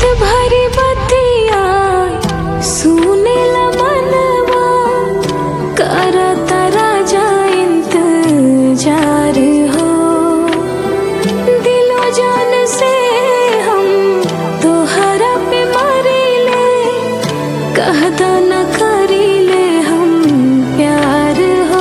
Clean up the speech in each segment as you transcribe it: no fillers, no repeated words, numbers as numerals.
भरी बतिया सुने ला मनवा, करता राजा इंतजार हो। दिलो जान से हम तोहरा पे मरीले, कहता न करीले हम प्यार हो।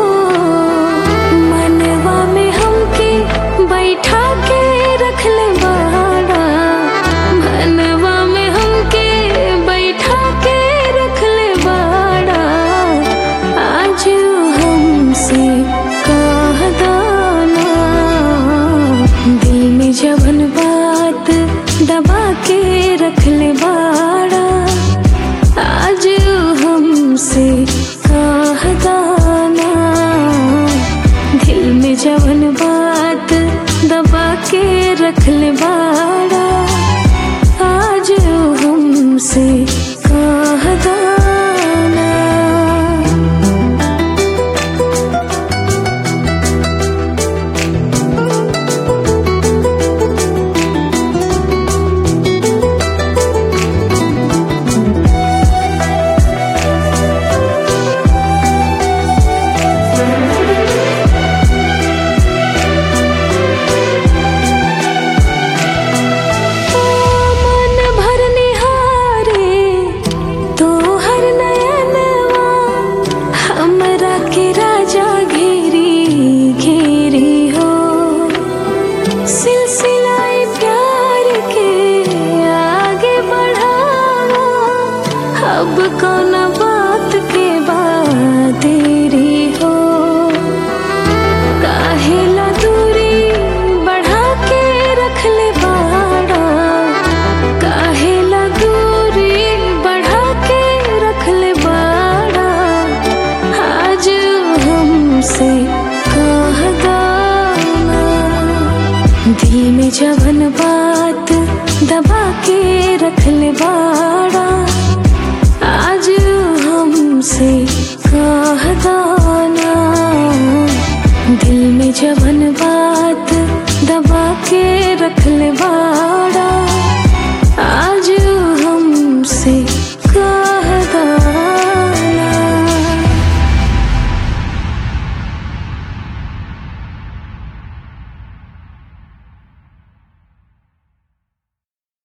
मनवा में हमके बैठा के रखले बाड़ा, मनवा में हमके बैठा के रखले बाड़ा। आज हमसे कह दाना, दिल में जवन बात दबा के रखले बाड़ा।